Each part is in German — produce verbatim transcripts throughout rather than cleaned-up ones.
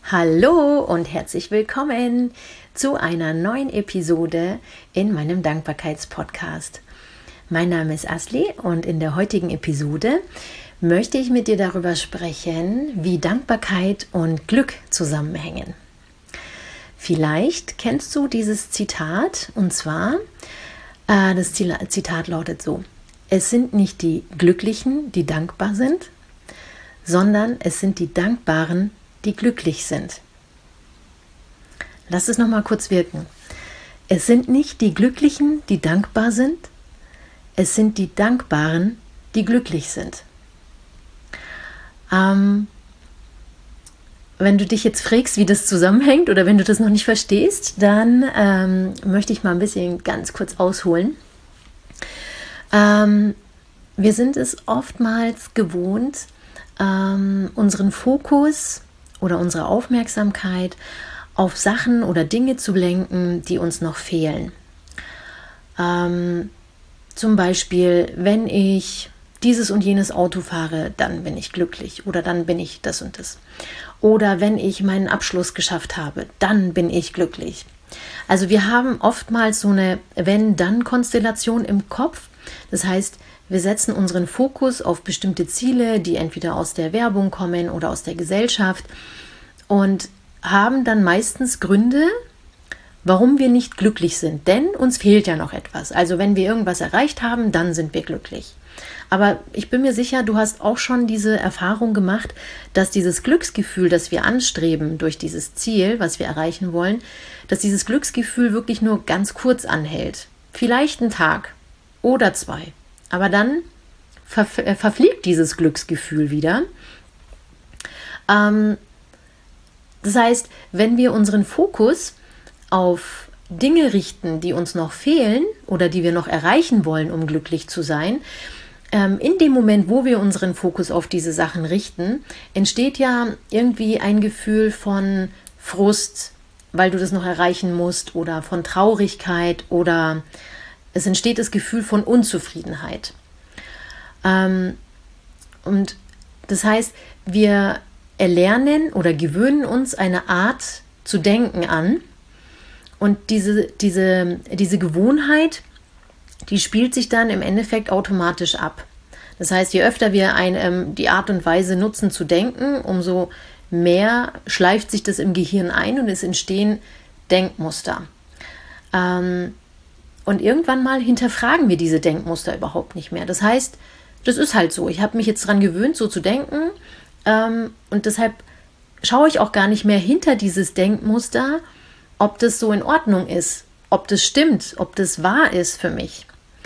Hallo und herzlich willkommen zu einer neuen Episode in meinem Dankbarkeitspodcast. Mein Name ist Asli und in der heutigen Episode möchte ich mit dir darüber sprechen, wie Dankbarkeit und Glück zusammenhängen. Vielleicht kennst du dieses Zitat, und zwar, äh, das Zitat lautet so: Es sind nicht die Glücklichen, die dankbar sind, sondern es sind die Dankbaren, die glücklich sind. Lass es nochmal kurz wirken. Es sind nicht die Glücklichen, die dankbar sind, es sind die Dankbaren, die glücklich sind. Ähm, wenn du dich jetzt fragst, wie das zusammenhängt oder wenn du das noch nicht verstehst, dann ähm, möchte ich mal ein bisschen ganz kurz ausholen. Ähm, wir sind es oftmals gewohnt, ähm, unseren Fokus oder unsere Aufmerksamkeit auf Sachen oder Dinge zu lenken, die uns noch fehlen. Ähm, zum Beispiel, wenn ich dieses und jenes Auto fahre, dann bin ich glücklich oder dann bin ich das und das. Oder wenn ich meinen Abschluss geschafft habe, dann bin ich glücklich. Also wir haben oftmals so eine Wenn-Dann-Konstellation im Kopf. Das heißt, wir setzen unseren Fokus auf bestimmte Ziele, die entweder aus der Werbung kommen oder aus der Gesellschaft und haben dann meistens Gründe, warum wir nicht glücklich sind. Denn uns fehlt ja noch etwas. Also wenn wir irgendwas erreicht haben, dann sind wir glücklich. Aber ich bin mir sicher, du hast auch schon diese Erfahrung gemacht, dass dieses Glücksgefühl, das wir anstreben durch dieses Ziel, was wir erreichen wollen, dass dieses Glücksgefühl wirklich nur ganz kurz anhält. Vielleicht einen Tag oder zwei. Aber dann ver- verfliegt dieses Glücksgefühl wieder. Ähm, das heißt, wenn wir unseren Fokus auf Dinge richten, die uns noch fehlen oder die wir noch erreichen wollen, um glücklich zu sein, ähm, in dem Moment, wo wir unseren Fokus auf diese Sachen richten, entsteht ja irgendwie ein Gefühl von Frust, weil du das noch erreichen musst, oder von Traurigkeit, oder es entsteht das Gefühl von Unzufriedenheit. Ähm, und das heißt, wir erlernen oder gewöhnen uns eine Art zu denken an. Und diese, diese, diese Gewohnheit, die spielt sich dann im Endeffekt automatisch ab. Das heißt, je öfter wir ein, ähm, die Art und Weise nutzen zu denken, umso mehr schleift sich das im Gehirn ein und es entstehen Denkmuster. Ähm, Und irgendwann mal hinterfragen wir diese Denkmuster überhaupt nicht mehr. Das heißt, das ist halt so. Ich habe mich jetzt daran gewöhnt, so zu denken. Ähm, und deshalb schaue ich auch gar nicht mehr hinter dieses Denkmuster, ob das so in Ordnung ist, ob das stimmt, ob das wahr ist für mich.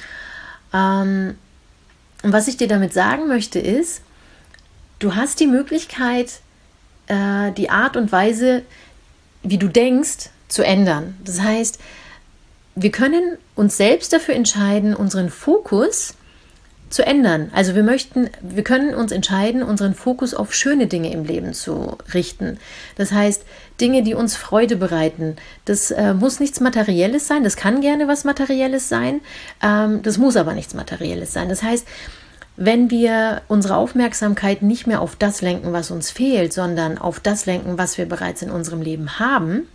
Ähm, und was ich dir damit sagen möchte ist, du hast die Möglichkeit, äh, die Art und Weise, wie du denkst, zu ändern. Das heißt, wir können uns selbst dafür entscheiden, unseren Fokus zu ändern. Also wir möchten, wir können uns entscheiden, unseren Fokus auf schöne Dinge im Leben zu richten. Das heißt, Dinge, die uns Freude bereiten. Das äh, muss nichts Materielles sein, das kann gerne was Materielles sein, ähm, das muss aber nichts Materielles sein. Das heißt, wenn wir unsere Aufmerksamkeit nicht mehr auf das lenken, was uns fehlt, sondern auf das lenken, was wir bereits in unserem Leben haben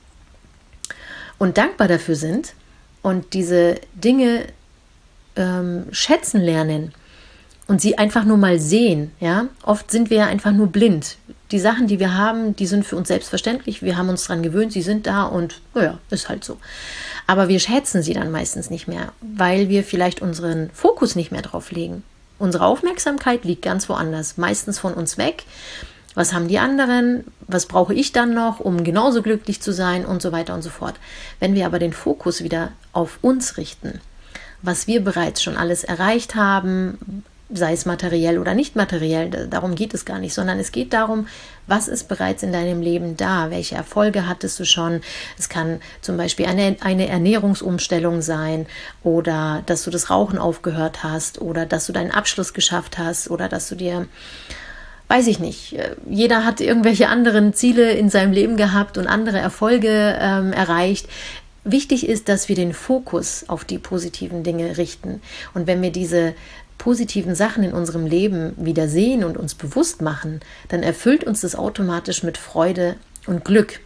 und dankbar dafür sind, und diese Dinge ähm, schätzen lernen und sie einfach nur mal sehen, ja, oft sind wir ja einfach nur blind. Die Sachen, die wir haben, die sind für uns selbstverständlich, wir haben uns daran gewöhnt, sie sind da und naja, ist halt so. Aber wir schätzen sie dann meistens nicht mehr, weil wir vielleicht unseren Fokus nicht mehr drauf legen. Unsere Aufmerksamkeit liegt ganz woanders, meistens von uns weg. Was haben die anderen? Was brauche ich dann noch, um genauso glücklich zu sein und so weiter und so fort. Wenn wir aber den Fokus wieder auf uns richten, was wir bereits schon alles erreicht haben, sei es materiell oder nicht materiell, darum geht es gar nicht, sondern es geht darum, was ist bereits in deinem Leben da, welche Erfolge hattest du schon. Es kann zum Beispiel eine, eine Ernährungsumstellung sein oder dass du das Rauchen aufgehört hast oder dass du deinen Abschluss geschafft hast oder dass du dir weiß ich nicht, jeder hat irgendwelche anderen Ziele in seinem Leben gehabt und andere Erfolge ähm, erreicht. Wichtig ist, dass wir den Fokus auf die positiven Dinge richten. Und wenn wir diese positiven Sachen in unserem Leben wieder sehen und uns bewusst machen, dann erfüllt uns das automatisch mit Freude und Glück.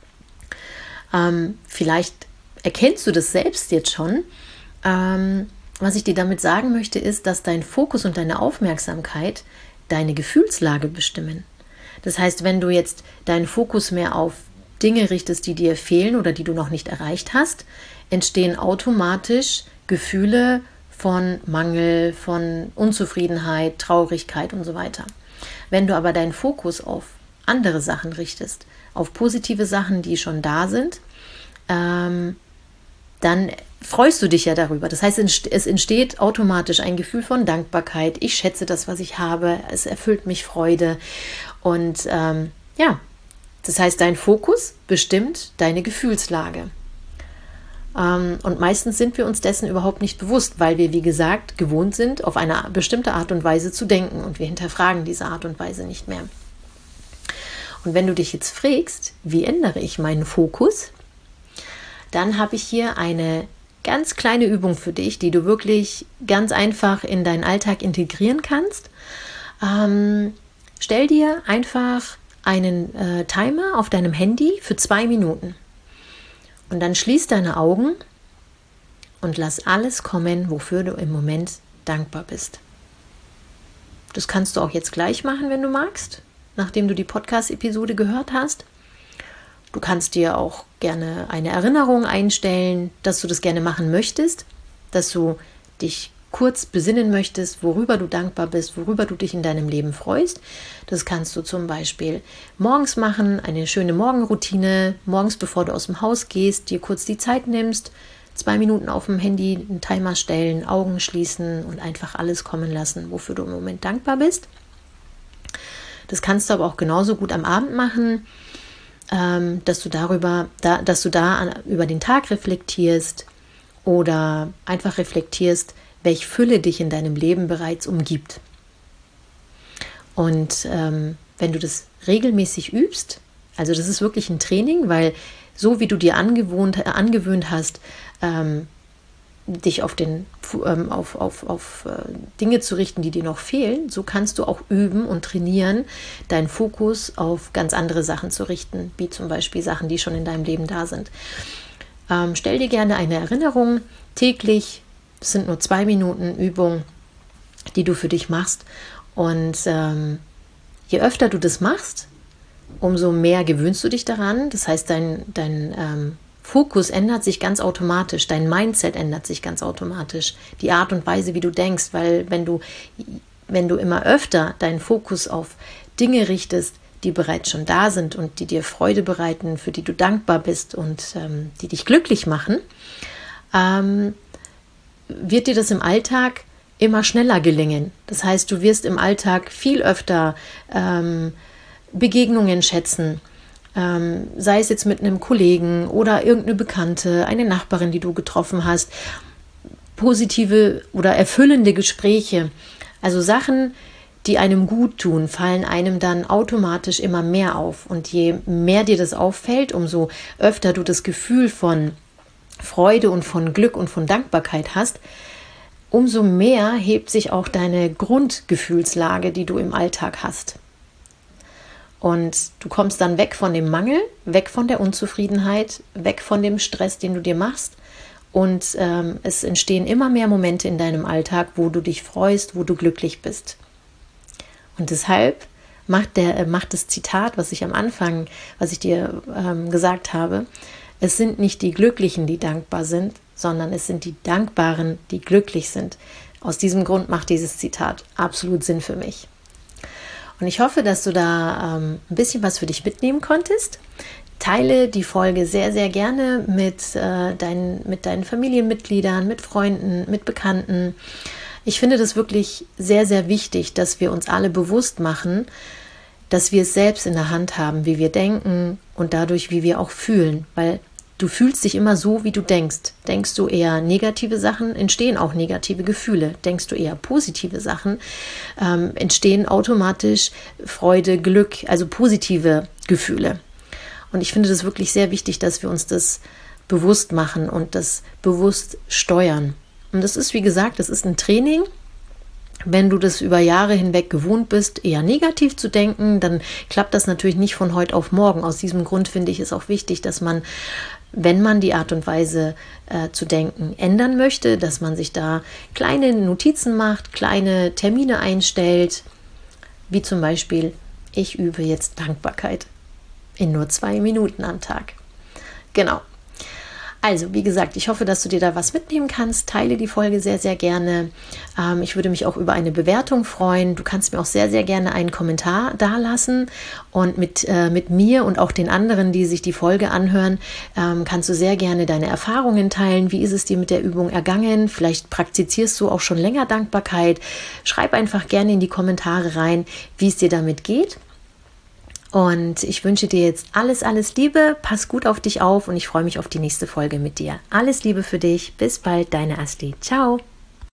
Ähm, vielleicht erkennst du das selbst jetzt schon. Ähm, was ich dir damit sagen möchte, ist, dass dein Fokus und deine Aufmerksamkeit deine Gefühlslage bestimmen. Das heißt, wenn du jetzt deinen Fokus mehr auf Dinge richtest, die dir fehlen oder die du noch nicht erreicht hast, entstehen automatisch Gefühle von Mangel, von Unzufriedenheit, Traurigkeit und so weiter. Wenn du aber deinen Fokus auf andere Sachen richtest, auf positive Sachen, die schon da sind, ähm, dann freust du dich ja darüber. Das heißt, es entsteht automatisch ein Gefühl von Dankbarkeit. Ich schätze das, was ich habe. Es erfüllt mich Freude. Und ähm, ja, das heißt, dein Fokus bestimmt deine Gefühlslage. Ähm, und meistens sind wir uns dessen überhaupt nicht bewusst, weil wir, wie gesagt, gewohnt sind, auf eine bestimmte Art und Weise zu denken. Und wir hinterfragen diese Art und Weise nicht mehr. Und wenn du dich jetzt fragst, wie ändere ich meinen Fokus, dann habe ich hier eine ganz kleine Übung für dich, die du wirklich ganz einfach in deinen Alltag integrieren kannst. Ähm, stell dir einfach einen äh, Timer auf deinem Handy für zwei Minuten. Und dann schließ deine Augen und lass alles kommen, wofür du im Moment dankbar bist. Das kannst du auch jetzt gleich machen, wenn du magst, nachdem du die Podcast-Episode gehört hast. Du kannst dir auch gerne eine Erinnerung einstellen, dass du das gerne machen möchtest, dass du dich kurz besinnen möchtest, worüber du dankbar bist, worüber du dich in deinem Leben freust. Das kannst du zum Beispiel morgens machen, eine schöne Morgenroutine, morgens bevor du aus dem Haus gehst, dir kurz die Zeit nimmst, zwei Minuten auf dem Handy einen Timer stellen, Augen schließen und einfach alles kommen lassen, wofür du im Moment dankbar bist. Das kannst du aber auch genauso gut am Abend machen, dass du darüber, da, dass du da über den Tag reflektierst oder einfach reflektierst, welche Fülle dich in deinem Leben bereits umgibt. Und ähm, wenn du das regelmäßig übst, also das ist wirklich ein Training, weil so wie du dir angewohnt, äh, angewöhnt hast, ähm, dich auf, den, ähm, auf, auf, auf äh, Dinge zu richten, die dir noch fehlen, so kannst du auch üben und trainieren, deinen Fokus auf ganz andere Sachen zu richten, wie zum Beispiel Sachen, die schon in deinem Leben da sind. Ähm, stell dir gerne eine Erinnerung täglich, das sind nur zwei Minuten Übung, die du für dich machst, und ähm, je öfter du das machst, umso mehr gewöhnst du dich daran, das heißt, dein, dein ähm, Fokus ändert sich ganz automatisch, dein Mindset ändert sich ganz automatisch, die Art und Weise, wie du denkst, weil wenn du, wenn du immer öfter deinen Fokus auf Dinge richtest, die bereits schon da sind und die dir Freude bereiten, für die du dankbar bist und ähm, die dich glücklich machen, ähm, wird dir das im Alltag immer schneller gelingen. Das heißt, du wirst im Alltag viel öfter ähm, Begegnungen schätzen, Ähm, sei es jetzt mit einem Kollegen oder irgendeine Bekannte, eine Nachbarin, die du getroffen hast, positive oder erfüllende Gespräche, also Sachen, die einem gut tun, fallen einem dann automatisch immer mehr auf. Und je mehr dir das auffällt, umso öfter du das Gefühl von Freude und von Glück und von Dankbarkeit hast, umso mehr hebt sich auch deine Grundgefühlslage, die du im Alltag hast. Und du kommst dann weg von dem Mangel, weg von der Unzufriedenheit, weg von dem Stress, den du dir machst. Und ähm, es entstehen immer mehr Momente in deinem Alltag, wo du dich freust, wo du glücklich bist. Und deshalb macht, der, äh, macht das Zitat, was ich am Anfang, was ich dir ähm, gesagt habe, es sind nicht die Glücklichen, die dankbar sind, sondern es sind die Dankbaren, die glücklich sind. Aus diesem Grund macht dieses Zitat absolut Sinn für mich. Und ich hoffe, dass du da ähm, ein bisschen was für dich mitnehmen konntest. Teile die Folge sehr, sehr gerne mit, äh, deinen, mit deinen Familienmitgliedern, mit Freunden, mit Bekannten. Ich finde das wirklich sehr, sehr wichtig, dass wir uns alle bewusst machen, dass wir es selbst in der Hand haben, wie wir denken und dadurch, wie wir auch fühlen. Weil du fühlst dich immer so, wie du denkst. Denkst du eher negative Sachen, entstehen auch negative Gefühle. Denkst du eher positive Sachen, ähm, entstehen automatisch Freude, Glück, also positive Gefühle. Und ich finde das wirklich sehr wichtig, dass wir uns das bewusst machen und das bewusst steuern. Und das ist, wie gesagt, das ist ein Training, Wenn du das über Jahre hinweg gewohnt bist, eher negativ zu denken, dann klappt das natürlich nicht von heute auf morgen. Aus diesem Grund finde ich es auch wichtig, dass man, wenn man die Art und Weise äh, zu denken ändern möchte, dass man sich da kleine Notizen macht, kleine Termine einstellt, wie zum Beispiel, ich übe jetzt Dankbarkeit in nur zwei Minuten am Tag. Genau. Also, wie gesagt, ich hoffe, dass du dir da was mitnehmen kannst. Teile die Folge sehr, sehr gerne. Ähm, ich würde mich auch über eine Bewertung freuen. Du kannst mir auch sehr, sehr gerne einen Kommentar dalassen. Und mit, äh, mit mir und auch den anderen, die sich die Folge anhören, ähm, kannst du sehr gerne deine Erfahrungen teilen. Wie ist es dir mit der Übung ergangen? Vielleicht praktizierst du auch schon länger Dankbarkeit. Schreib einfach gerne in die Kommentare rein, wie es dir damit geht. Und ich wünsche dir jetzt alles, alles Liebe, pass gut auf dich auf und ich freue mich auf die nächste Folge mit dir. Alles Liebe für dich, bis bald, deine Asti. Ciao.